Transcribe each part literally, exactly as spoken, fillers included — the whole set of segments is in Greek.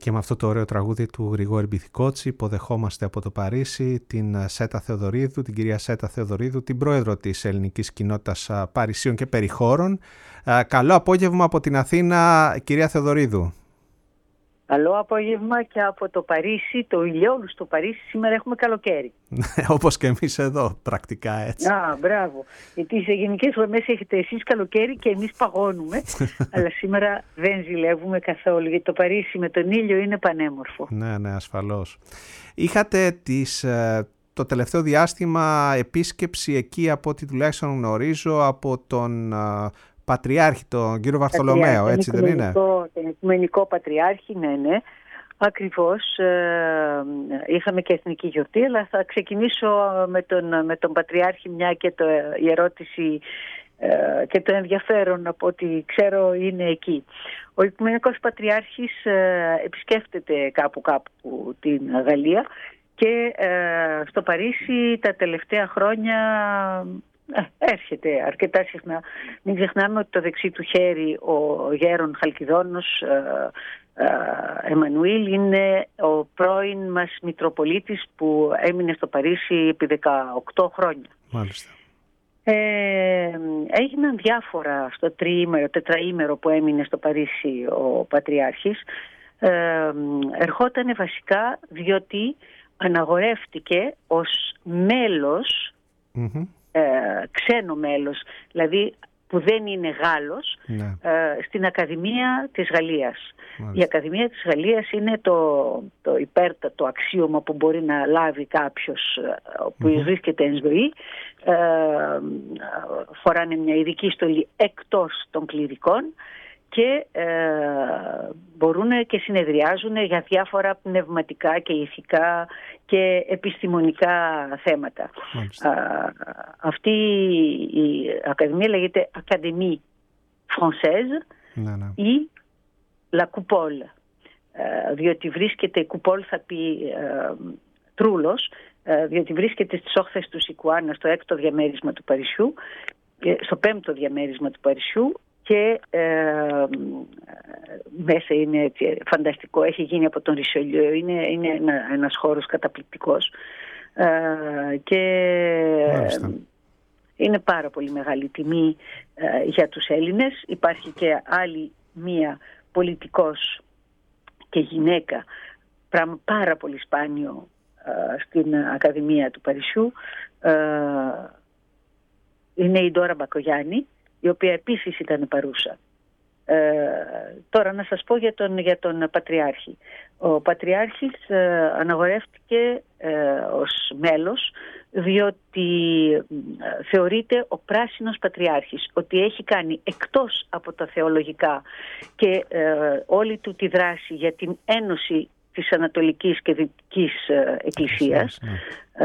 Και με αυτό το ωραίο τραγούδι του Γρηγόρη Μπιθικότσι υποδεχόμαστε από το Παρίσι την Σέτα Θεοδωρίδου, την κυρία Σέτα Θεοδωρίδου, την πρόεδρο της ελληνικής κοινότητας Παρισίων και περιχώρων. Καλό απόγευμα από την Αθήνα, κυρία Θεοδωρίδου. Καλό απόγευμα και από το Παρίσι, το ηλιόλου στο Παρίσι. Σήμερα έχουμε καλοκαίρι. Όπως και εμείς εδώ, πρακτικά έτσι. Α, μπράβο. Γιατί σε γενικές γραμμές έχετε εσείς καλοκαίρι και εμείς παγώνουμε. Αλλά σήμερα δεν ζηλεύουμε καθόλου, γιατί το Παρίσι με τον ήλιο είναι πανέμορφο. Ναι, ναι, ασφαλώς. Είχατε τις, το τελευταίο διάστημα επίσκεψη εκεί, από ό,τι τουλάχιστον γνωρίζω, από τον Πατριάρχη, τον κύριο Βαρθολομαίο, έτσι δεν είναι? Τον Οικουμενικό Πατριάρχη, ναι, ναι. Ακριβώς. Ε, είχαμε και εθνική γιορτή, αλλά θα ξεκινήσω με τον, με τον Πατριάρχη, μια και το, η ερώτηση ε, και το ενδιαφέρον από ό,τι ξέρω είναι εκεί. Ο Οικουμενικός Πατριάρχης ε, επισκέφτεται κάπου κάπου την Γαλλία και ε, στο Παρίσι τα τελευταία χρόνια έρχεται αρκετά συχνά. Μην ξεχνάμε ότι το δεξί του χέρι, ο γέρον Χαλκιδόνος Εμμανουήλ, είναι ο πρώην μας Μητροπολίτης που έμεινε στο Παρίσι επί δεκαοκτώ χρόνια. Μάλιστα. Ε, έγιναν διάφορα στο τριήμερο, τετραήμερο που έμεινε στο Παρίσι ο Πατριάρχης. Ε, ερχότανε βασικά διότι αναγορεύτηκε ως μέλος, mm-hmm. ε, ξένο μέλος, δηλαδή που δεν είναι Γάλλος, ναι. ε, στην Ακαδημία της Γαλλίας. Μάλιστα. Η Ακαδημία της Γαλλίας είναι το, το υπέρτατο αξίωμα που μπορεί να λάβει κάποιος που mm-hmm. βρίσκεται εν ζωή. Ε, φοράνε μια ειδική στολή εκτός των κληρικών και ε, μπορούν και συνεδριάζουν για διάφορα πνευματικά και ηθικά και επιστημονικά θέματα. Α, αυτή η Ακαδημία λέγεται Académie Française ναι, ναι. ή La Coupole, ε, διότι βρίσκεται, η Coupole θα πει ε, τρούλος, ε, διότι βρίσκεται στις όχθες του Σικουάνα, στο έκτο διαμέρισμα του Παρισιού, στο πέμπτο διαμέρισμα του Παρισιού, και ε, μέσα είναι έτσι, φανταστικό, έχει γίνει από τον Ρισολιό, είναι, είναι ένα, ένας χώρος καταπληκτικός ε, και ε, είναι πάρα πολύ μεγάλη τιμή ε, για τους Έλληνες. Υπάρχει και άλλη μία πολιτικός και γυναίκα, πράγμα πάρα πολύ σπάνιο ε, στην Ακαδημία του Παρισιού, ε, είναι η Ντόρα Μπακογιάννη, η οποία επίσης ήταν παρούσα. Ε, τώρα να σας πω για τον, για τον Πατριάρχη. Ο Πατριάρχης ε, αναγορεύτηκε ε, ως μέλος διότι ε, θεωρείται ο πράσινος Πατριάρχης, ότι έχει κάνει εκτός από τα θεολογικά και ε, όλη του τη δράση για την ένωση της Ανατολικής και Δυτικής ε, Εκκλησίας, ναι.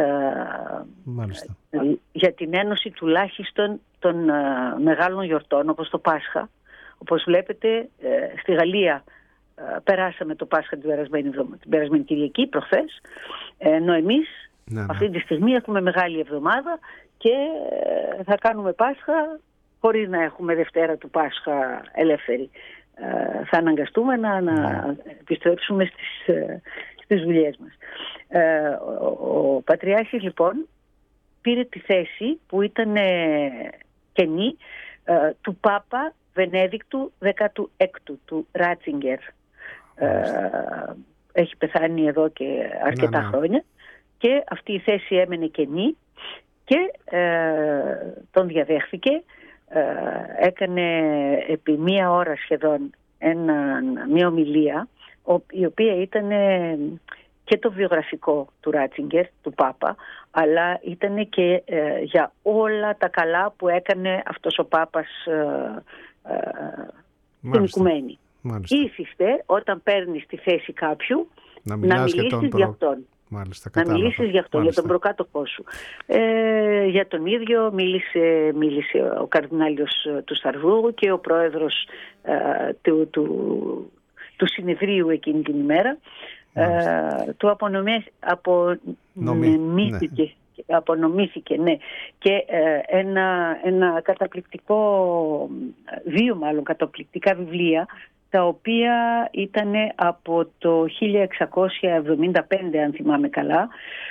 ε, για την ένωση τουλάχιστον των ε, μεγάλων γιορτών όπως το Πάσχα. Όπως βλέπετε ε, στη Γαλλία ε, περάσαμε το Πάσχα την περασμένη, την περασμένη Κυριακή προχθές, ε, ενώ εμείς ναι, ναι. αυτή τη στιγμή έχουμε μεγάλη εβδομάδα και ε, θα κάνουμε Πάσχα χωρίς να έχουμε Δευτέρα του Πάσχα ελεύθερη. Ε, θα αναγκαστούμε να, να ναι. επιστρέψουμε στις, ε, στις δουλειές μας. Ε, ο, ο Πατριάρχης λοιπόν πήρε τη θέση που ήταν ε, κενή ε, του Πάπα Βενέδικτου δέκατου έκτου, του Ράτσιγκερ. Ε, έχει πεθάνει εδώ και αρκετά ναι, ναι. χρόνια και αυτή η θέση έμενε κενή και ε, τον διαδέχθηκε. Ε, έκανε επί μία ώρα σχεδόν ένα, μία ομιλία η οποία ήταν και το βιογραφικό του Ράτσιγκερ, του Πάπα, αλλά ήταν και ε, για όλα τα καλά που έκανε αυτός ο Πάπας ε, ε, την οικουμένη. Ήθιστε όταν παίρνεις τη θέση κάποιου να, να μιλήσεις προ... για αυτόν. Μάλιστα, να μιλήσεις για αυτόν, Μάλιστα. για τον προκάτοχό σου. Ε, για τον ίδιο μίλησε, μίλησε ο καρδινάλιος του Σταρβούργου και ο πρόεδρος ε, του, του, του συνεδρίου εκείνη την ημέρα. Ε, του απονομήθηκε, ναι. απονομήθηκε ναι. και ε, ένα, ένα καταπληκτικό, δύο μάλλον καταπληκτικά βιβλία τα οποία ήταν από το χίλια εξακόσια εβδομήντα πέντε, αν θυμάμαι καλά,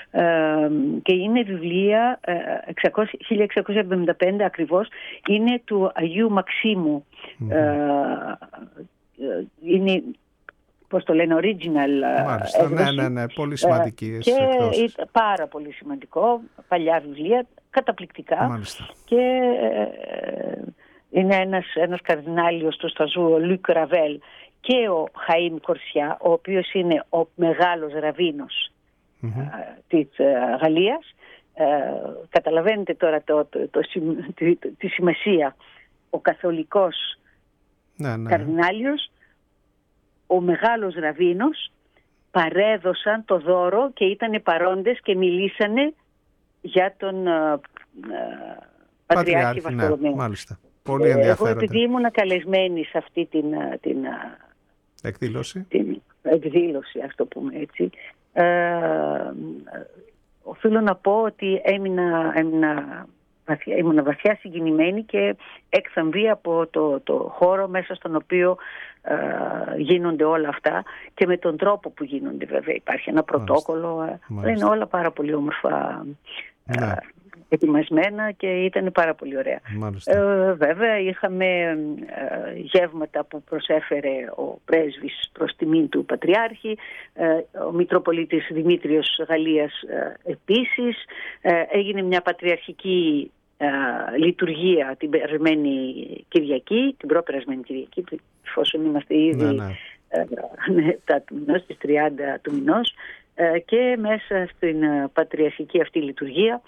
και είναι βιβλία χίλια εξακόσια εβδομήντα πέντε ακριβώς, είναι του Αγίου Μαξίμου. Mm-hmm. Είναι, πώς το λένε, original. Μάλιστα, έκδοση. Ναι, ναι, ναι, πολύ σημαντική. Και ήταν πάρα πολύ σημαντικό, παλιά βιβλία, καταπληκτικά. Μάλιστα. Και είναι ένας, ένας καρδινάλιος του Σταζού, ο Λουκ Ραβέλ, και ο Χαΐμ Κορσιά, ο οποίος είναι ο μεγάλος ραβίνος mm-hmm. της Γαλλίας. Ε, καταλαβαίνετε τώρα το, το, το, το, το, τη σημασία. Ο καθολικός ναι, ναι. καρδινάλιος, ο μεγάλος ραβίνος, παρέδωσαν το δώρο και ήταν παρόντες και μιλήσανε για τον ε, Πατριάρχη Βαρθολομαίου. Ναι, μάλιστα. Πολύ ενδιαφέροντα. Εγώ επειδή ήμουν καλεσμένη σε αυτή την, την, εκδήλωση, την εκδήλωση, ας το πούμε έτσι, ε, οφείλω να πω ότι έμεινα, έμεινα βαθιά, ήμουν βαθιά συγκινημένη και εκθαμβή από το, το χώρο μέσα στον οποίο ε, γίνονται όλα αυτά και με τον τρόπο που γίνονται, βέβαια. Υπάρχει ένα πρωτόκολλο, Μάλιστα. Μάλιστα. είναι όλα πάρα πολύ όμορφα ναι. ετοιμασμένα και ήταν πάρα πολύ ωραία. Ε, βέβαια είχαμε ε, γεύματα που προσέφερε ο πρέσβης προς τιμήν του Πατριάρχη, ε, ο Μητροπολίτης Δημήτριος Γαλλίας ε, επίσης. Ε, έγινε μια πατριαρχική ε, λειτουργία την περασμένη Κυριακή, την προπερασμένη Κυριακή, εφόσον είμαστε ήδη ναι, ναι. Ε, ναι, τα του μηνός, στις τριάντα του μηνός, ε, και μέσα στην ε, πατριαρχική αυτή λειτουργία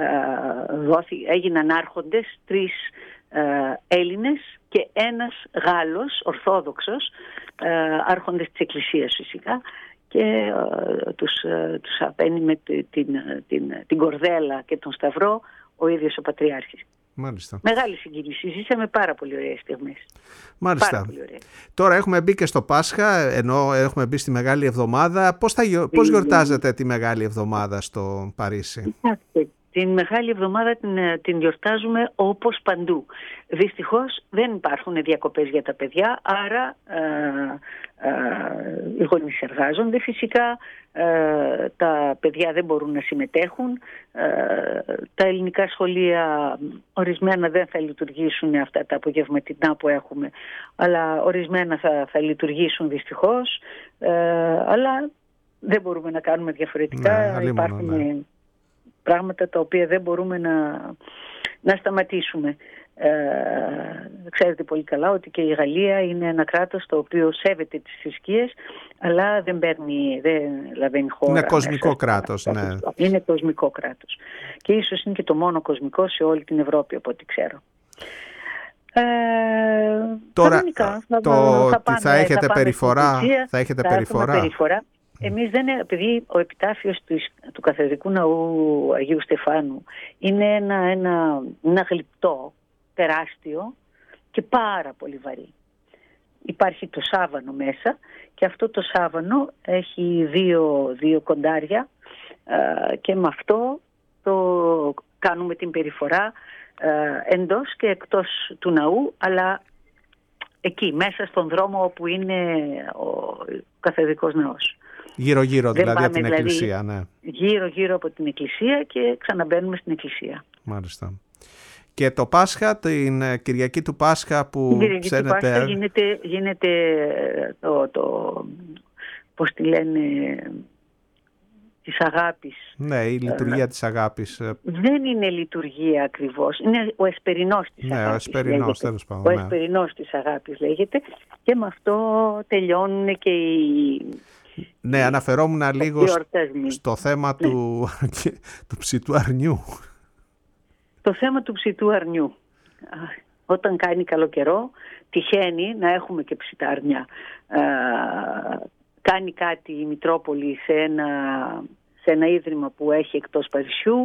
έγιναν άρχοντες τρεις ε, Έλληνες και ένας Γάλλος, Ορθόδοξος, ε, άρχοντες της Εκκλησίας φυσικά, και ε, τους, ε, τους απένει με την, την, την, την κορδέλα και τον σταυρό ο ίδιος ο Πατριάρχης. Μάλιστα. Μεγάλη συγκίνηση. Ζήσαμε πάρα πολύ ωραίες στιγμές. Μάλιστα. Πάρα πολύ ωραίες. Τώρα έχουμε μπει και στο Πάσχα, ενώ έχουμε μπει στη Μεγάλη Εβδομάδα. Πώς, θα, πώς γιορτάζετε τη Μεγάλη Εβδομάδα στο Παρίσι? Την Μεγάλη Εβδομάδα την, την γιορτάζουμε όπως παντού. Δυστυχώς δεν υπάρχουν διακοπές για τα παιδιά, άρα ε, ε, οι γονείς εργάζονται φυσικά, ε, τα παιδιά δεν μπορούν να συμμετέχουν, ε, τα ελληνικά σχολεία ορισμένα δεν θα λειτουργήσουν αυτά τα απογευματινά που έχουμε, αλλά ορισμένα θα, θα λειτουργήσουν δυστυχώς, ε, αλλά δεν μπορούμε να κάνουμε διαφορετικά. Ναι, υπάρχουν ναι. πράγματα τα οποία δεν μπορούμε να, να σταματήσουμε. Ε, ξέρετε πολύ καλά ότι και η Γαλλία είναι ένα κράτος το οποίο σέβεται τις θρησκείες, αλλά δεν παίρνει, δεν λαβαίνει χώρα. Είναι κοσμικό μέσα, κράτος, ναι. Είναι κοσμικό κράτος. Και ίσως είναι και το μόνο κοσμικό σε όλη την Ευρώπη, από ό,τι ξέρω. Ε, Τώρα, κανονικά, το, θα, πάμε, θα έχετε θα περιφορά. Θα έχετε θα περιφορά. περιφορά. Εμείς δεν, επειδή ο επιτάφιος του, του Καθεδρικού Ναού Αγίου Στεφάνου είναι ένα, ένα, ένα γλυπτό, τεράστιο και πάρα πολύ βαρύ. Υπάρχει το σάβανο μέσα και αυτό το σάβανο έχει δύο, δύο κοντάρια ε, και με αυτό το κάνουμε την περιφορά ε, εντός και εκτός του ναού, αλλά εκεί μέσα στον δρόμο όπου είναι ο Καθεδρικός Ναός. Γύρω-γύρω δηλαδή από την δηλαδή, εκκλησία, ναι. Γύρω-γύρω από την εκκλησία και ξαναμπαίνουμε στην εκκλησία. Μάλιστα. Και το Πάσχα, την Κυριακή του Πάσχα που την Κυριακή ψένετε... του Πάσχα γίνεται, γίνεται το, το, πώς τη λένε, της αγάπης. Ναι, η λειτουργία ε, της αγάπης. Δεν είναι λειτουργία ακριβώς. Είναι ο εσπερινός της ναι, αγάπης. Ναι, ο εσπερινός, τέλος πάντων. Ο ναι. εσπερινός της αγάπης λέγεται και με αυτό τελειώνουν και οι... Ναι, αναφερόμουν λίγο στο θέμα ναι. του, του ψητού αρνιού. Το θέμα του ψητού αρνιού. Όταν κάνει καλό καιρό, τυχαίνει να έχουμε και ψητά αρνιά. Ε, κάνει κάτι η Μητρόπολη σε ένα, σε ένα ίδρυμα που έχει εκτός Παρισιού.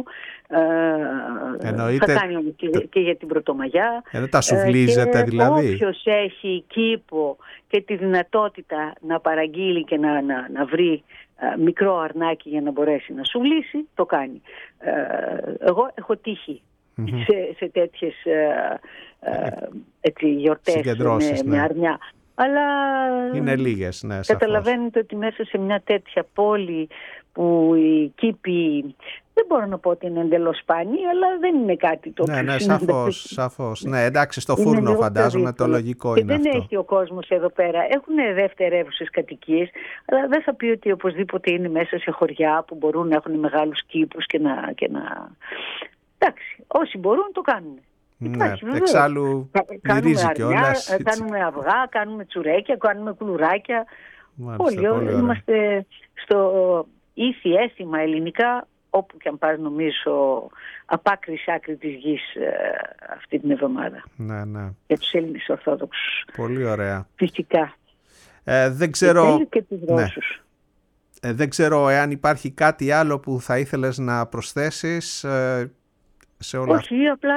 Ε, Εννοείται... Θα κάνει και, και για την Πρωτομαγιά. Ενώ τα σουβλίζετε και δηλαδή. Όποιος έχει κήπο και τη δυνατότητα να παραγγείλει και να, να, να βρει ε, μικρό αρνάκι για να μπορέσει να σουβλήσει, το κάνει. Ε, εγώ έχω τύχει mm-hmm. σε, σε τέτοιες ε, ε, έτσι, γιορτές με, ναι. με αρνιά. Αλλά είναι λίγες, ναι, σαφώς. Καταλαβαίνετε ότι μέσα σε μια τέτοια πόλη που οι κήποι, δεν μπορώ να πω ότι είναι εντελώς σπάνιοι, αλλά δεν είναι κάτι το ναι, οποίο ναι, σαφώς, σαφώς. Ναι, εντάξει, στο φούρνο φαντάζομαι το λογικό και είναι δεν αυτό. έχει ο κόσμος εδώ πέρα. Έχουν δευτερεύουσες κατοικίες, αλλά δεν θα πει ότι οπωσδήποτε είναι μέσα σε χωριά που μπορούν να έχουν μεγάλους κήπους και να... Και να... Εντάξει, όσοι μπορούν το κάνουν. Ναι, Υπάρχει, εξάλλου μυρίζει κιόλας. Κάνουμε αυγά, κάνουμε τσουρέκια, κάνουμε κουλουράκια. Μάλιστα, όλοι πολύ είμαστε στο ήθι έθιμα ελληνικά, όπου και αν πας νομίζω απ' άκρη σ' άκρη της γης ε, αυτή την εβδομάδα. Ναι, ναι. Για τους Έλληνες Ορθόδοξους. Πολύ ωραία. Φυσικά. Ε, δεν ξέρω... Και, και τους Ρώσους. Ναι. Ε, δεν ξέρω εάν υπάρχει κάτι άλλο που θα ήθελες να προσθέσεις ε, σε όλα. Όχι, απλά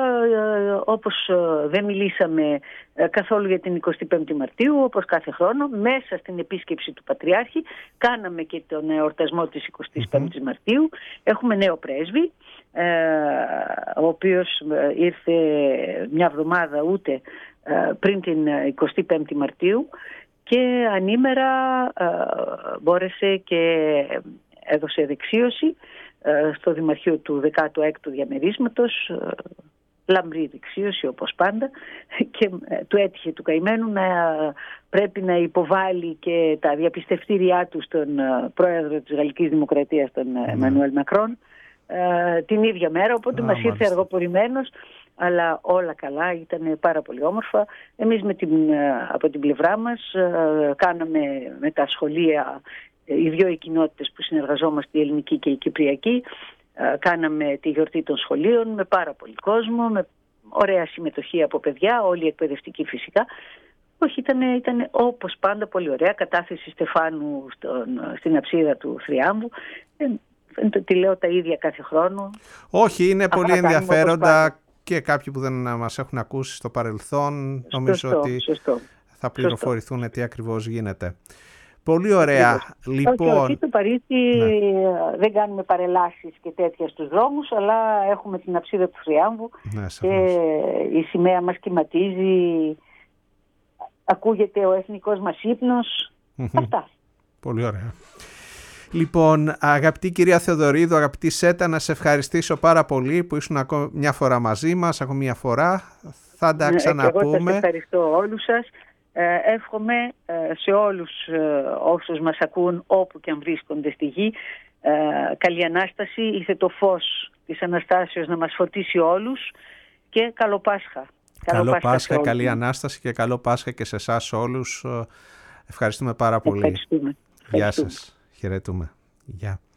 ε, όπως ε, δεν μιλήσαμε ε, καθόλου για την εικοστή πέμπτη Μαρτίου, όπως κάθε χρόνο, μέσα στην επίσκεψη του Πατριάρχη κάναμε και τον εορτασμό της εικοστής πέμπτης mm-hmm. Μαρτίου. Έχουμε νέο πρέσβη, ε, ο οποίος ε, ήρθε μια εβδομάδα ούτε ε, πριν την εικοστή πέμπτη Μαρτίου και ανήμερα ε, μπόρεσε και έδωσε δεξίωση στο Δημαρχείο του δεκάτου έκτου διαμερίσματος, λαμπρή δεξίωση όπως πάντα, και του έτυχε του καημένου να πρέπει να υποβάλει και τα διαπιστευτήριά του στον πρόεδρο της Γαλλικής Δημοκρατίας, τον Εμμανουέλ Μακρόν, την ίδια μέρα, οπότε ah, μας ήρθε αργοπορημένος, αλλά όλα καλά, ήταν πάρα πολύ όμορφα. Εμείς με την, από την πλευρά μας κάναμε με τα σχολεία, οι δύο οι κοινότητες που συνεργαζόμαστε, η ελληνική και η κυπριακή, κάναμε τη γιορτή των σχολείων με πάρα πολύ κόσμο, με ωραία συμμετοχή από παιδιά, όλοι οι εκπαιδευτικοί φυσικά. Όχι, ήταν, ήταν όπως πάντα πολύ ωραία, κατάθεση Στεφάνου στον, στην αψίδα του Θριάμβου. Δεν τη λέω τα ίδια κάθε χρόνο. Όχι, είναι Αυτά πολύ ενδιαφέροντα και κάποιοι που δεν μας έχουν ακούσει στο παρελθόν, νομίζω σωστό, ότι σωστό, θα πληροφορηθούν σωστό. Τι ακριβώς γίνεται. Πολύ ωραία. Λοιπόν, όχι, όχι, στο Παρίσι ναι. δεν κάνουμε παρελάσεις και τέτοια στους δρόμους, αλλά έχουμε την αψίδα του Θριάμβου ναι, και η σημαία μας κυματίζει, ακούγεται ο εθνικός μας ύμνος, αυτά. Πολύ ωραία. Λοιπόν, αγαπητή κυρία Θεοδωρίδου, αγαπητή Σέτα, να σε ευχαριστήσω πάρα πολύ που ήσουν ακόμα μια φορά μαζί μας, ακόμα μια φορά. Θα τα ξαναπούμε. Εγώ σας ευχαριστώ όλους σας. Ε, εύχομαι ε, σε όλους ε, όσους μας ακούν όπου και αν βρίσκονται στη γη ε, καλή Ανάσταση, ήθε το φως της Αναστάσεως να μας φωτίσει όλους και καλό Πάσχα. Καλό, καλό Πάσχα, Πάσχα καλή Ανάσταση και καλό Πάσχα και σε εσάς όλους. Ευχαριστούμε πάρα πολύ. Ευχαριστούμε. Γεια σας. Χαιρετούμε. Γεια.